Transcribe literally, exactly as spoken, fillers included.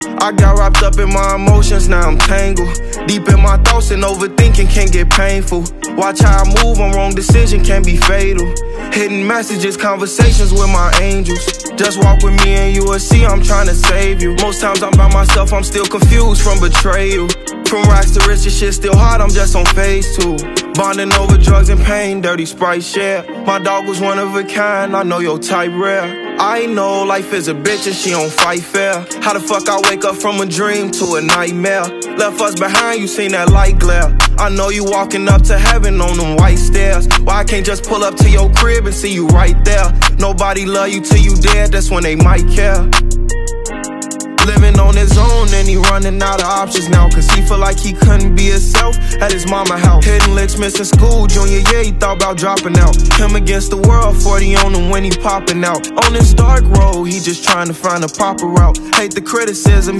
I got wrapped up in my emotions, now I'm tangled. Deep in my thoughts and overthinking can get painful. Watch how I move, on wrong decision can be fatal. Hidden messages, conversations with my angels. Just walk with me and you will see I'm trying to save you. Most times I'm by myself, I'm still confused from betrayal. From racks to riches, shit still hard, I'm just on phase two. Bonding over drugs and pain, dirty Sprite share. My dog was one of a kind, I know your type rare. I know life is a bitch and she don't fight fair. How the fuck I wake up from a dream to a nightmare? Left us behind, you seen that light glare. I know you walking up to heaven on them white stairs. Why I can't just pull up to your crib and see you right there? Nobody love you till you dead, that's when they might care. Living on his own and he running out of options now, cause he feel like he couldn't be himself at his mama house. Hidden licks, missing school, junior year he thought about dropping out. Him against the world, forty on him when he popping out. On this dark road, he just trying to find a proper route. Hate the criticism.